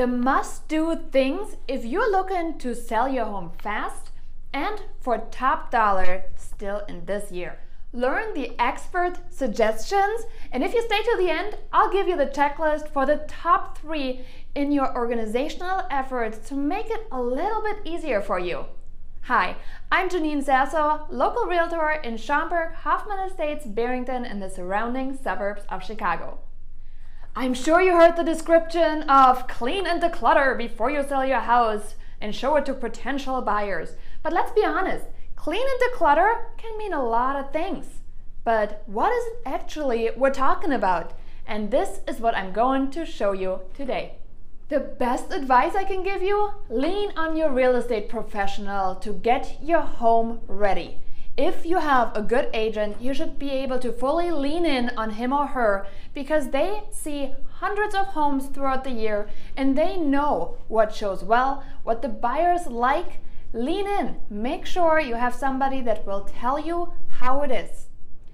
The must-do things if you're looking to sell your home fast and for top dollar still in this year. Learn the expert suggestions, and if you stay to the end, I'll give you the checklist for the top 3 in your organizational efforts to make it a little bit easier for you. Hi, I'm Janine Sasso, local realtor in Schaumburg, Hoffman Estates, Barrington, and the surrounding suburbs of Chicago. I'm sure you heard the description of clean and declutter before you sell your house and show it to potential buyers. But let's be honest, clean and declutter can mean a lot of things. But what is it actually we're talking about? And this is what I'm going to show you today. The best advice I can give you: lean on your real estate professional to get your home ready. If you have a good agent, you should be able to fully lean in on him or her because they see hundreds of homes throughout the year and they know what shows well, what the buyers like. Lean in. Make sure you have somebody that will tell you how it is.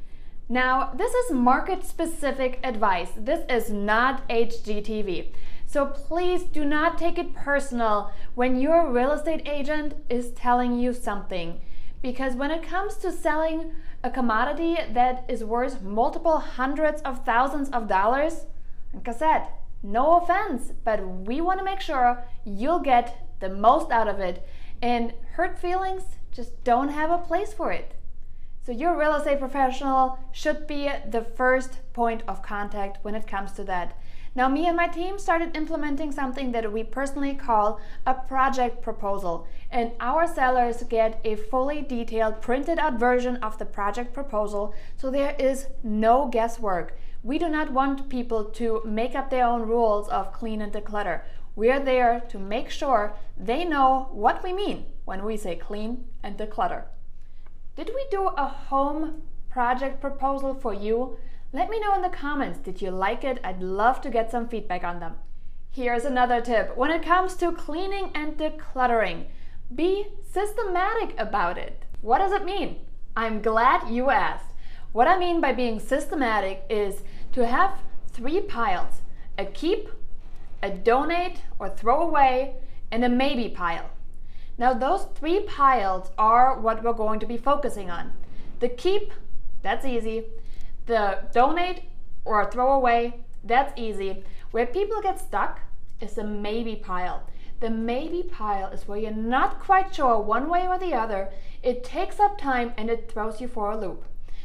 Now, this is market-specific advice. This is not HGTV. So please do not take it personal when your real estate agent is telling you something. Because when it comes to selling a commodity that is worth multiple hundreds of thousands of dollars, like I said, no offense, but we want to make sure you'll get the most out of it, and hurt feelings just don't have a place for it. So your real estate professional should be the first point of contact when it comes to that. Now, me and my team started implementing something that we personally call a project proposal, and our sellers get a fully detailed printed out version of the project proposal, so there is no guesswork. We do not want people to make up their own rules of clean and declutter. We are there to make sure they know what we mean when we say clean and declutter. Did we do a home project proposal for you? Let me know in the comments. Did you like it? I'd love to get some feedback on them. Here's another tip. When it comes to cleaning and decluttering, be systematic about it. What does it mean? I'm glad you asked. What I mean by being systematic is to have 3 piles: a keep, a donate or throw away, and a maybe pile. Now, those 3 piles are what we're going to be focusing on. The keep, that's easy. The donate or throw away, that's easy. Where people get stuck is the maybe pile. The maybe pile is where you're not quite sure one way or the other. It takes up time and it throws you for a loop.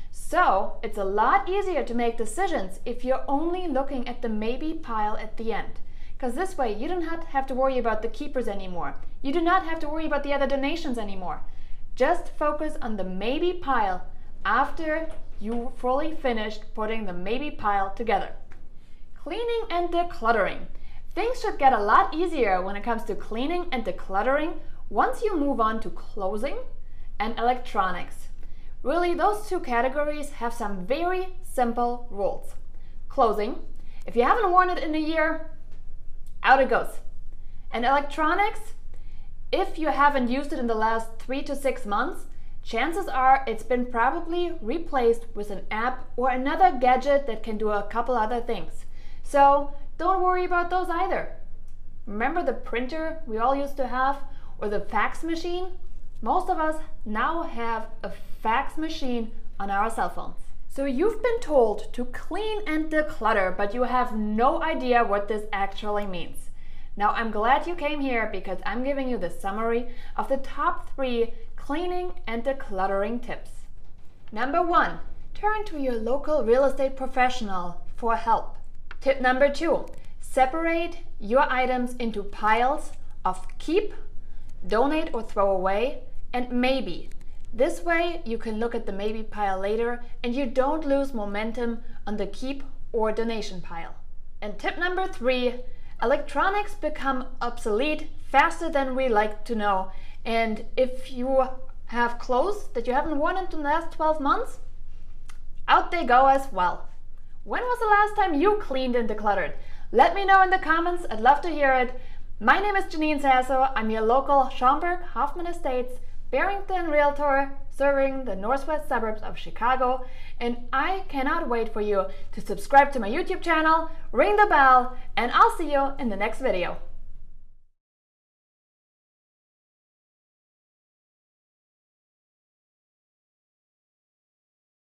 So it's a lot easier to make decisions if you're only looking at the maybe pile at the end. Because this way you don't have to worry about the keepers anymore. You do not have to worry about the other donations anymore. Just focus on the maybe pile after you fully finished putting the maybe pile together. Cleaning and decluttering. Things should get a lot easier when it comes to cleaning and decluttering once you move on to closing and electronics. Really, those 2 categories have some very simple rules. Closing, if you haven't worn it in a year, out it goes. And electronics, if you haven't used it in the last 3 to 6 months, chances are it's been probably replaced with an app or another gadget that can do a couple other things. So don't worry about those either. Remember the printer we all used to have, or the fax machine? Most of us now have a fax machine on our cell phones. So you've been told to clean and declutter, but you have no idea what this actually means. Now, I'm glad you came here because I'm giving you the summary of the top 3 cleaning and decluttering tips. Number 1, turn to your local real estate professional for help. Tip number 2, separate your items into piles of keep, donate or throw away, and maybe. This way you can look at the maybe pile later and you don't lose momentum on the keep or donation pile. And tip number 3, electronics become obsolete faster than we like to know. And if you have clothes that you haven't worn in the last 12 months, out they go as well. When was the last time you cleaned and decluttered? Let me know in the comments. I'd love to hear it. My name is Janine Sasso. I'm your local Schaumburg, Hoffman Estates, Barrington realtor serving the northwest suburbs of Chicago, and I cannot wait for you to subscribe to my YouTube channel, ring the bell, and I'll see you in the next video.